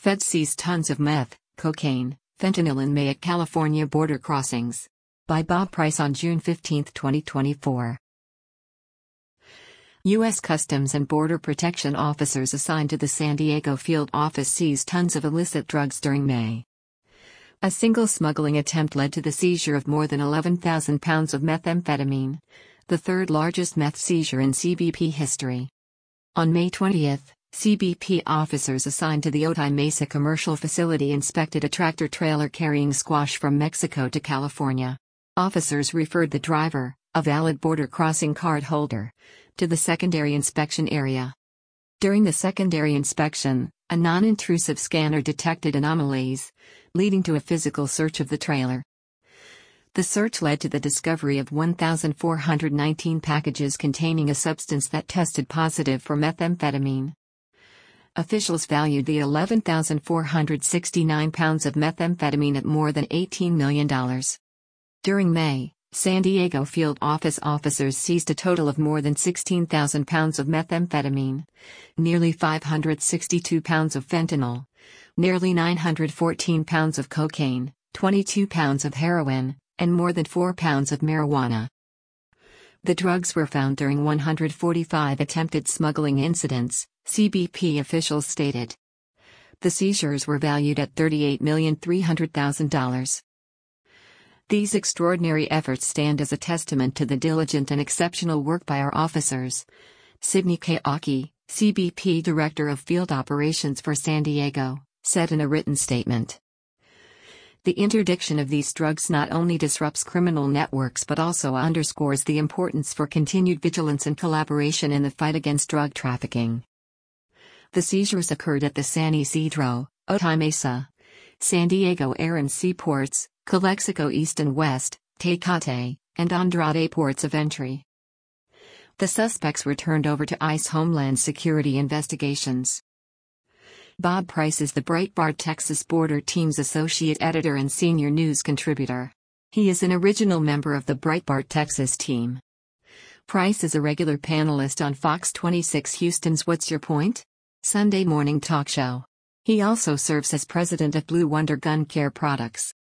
Feds seize tons of meth, cocaine, fentanyl in May at California border crossings. By Bob Price on June 15, 2024. U.S. Customs and Border Protection officers assigned to the San Diego field office seized tons of illicit drugs during May. A single smuggling attempt led to the seizure of more than 11,000 pounds of methamphetamine, the third largest meth seizure in CBP history. On May 20, CBP officers assigned to the Otay Mesa commercial facility inspected a tractor-trailer carrying squash from Mexico to California. Officers referred the driver, a valid border crossing card holder, to the secondary inspection area. During the secondary inspection, a non-intrusive scanner detected anomalies, leading to a physical search of the trailer. The search led to the discovery of 1,419 packages containing a substance that tested positive for methamphetamine. Officials valued the 11,469 pounds of methamphetamine at more than $18 million. During May, San Diego field office officers seized a total of more than 16,000 pounds of methamphetamine, nearly 562 pounds of fentanyl, nearly 914 pounds of cocaine, 22 pounds of heroin, and more than 4 pounds of marijuana. The drugs were found during 145 attempted smuggling incidents, CBP officials stated. The seizures were valued at $38,300,000. These extraordinary efforts stand as a testament to the diligent and exceptional work by our officers. Sydney K. Aki, CBP Director of Field Operations for San Diego, said in a written statement. The interdiction of these drugs not only disrupts criminal networks but also underscores the importance for continued vigilance and collaboration in the fight against drug trafficking. The seizures occurred at the San Isidro, Otay Mesa, San Diego Air and Seaports, Calexico East and West, Tecate, and Andrade ports of entry. The suspects were turned over to ICE Homeland Security investigations. Bob Price is the Breitbart Texas Border Team's associate editor and senior news contributor. He is an original member of the Breitbart Texas team. Price is a regular panelist on Fox 26 Houston's What's Your Point? Sunday morning talk show. He also serves as president of Blue Wonder Gun Care Products.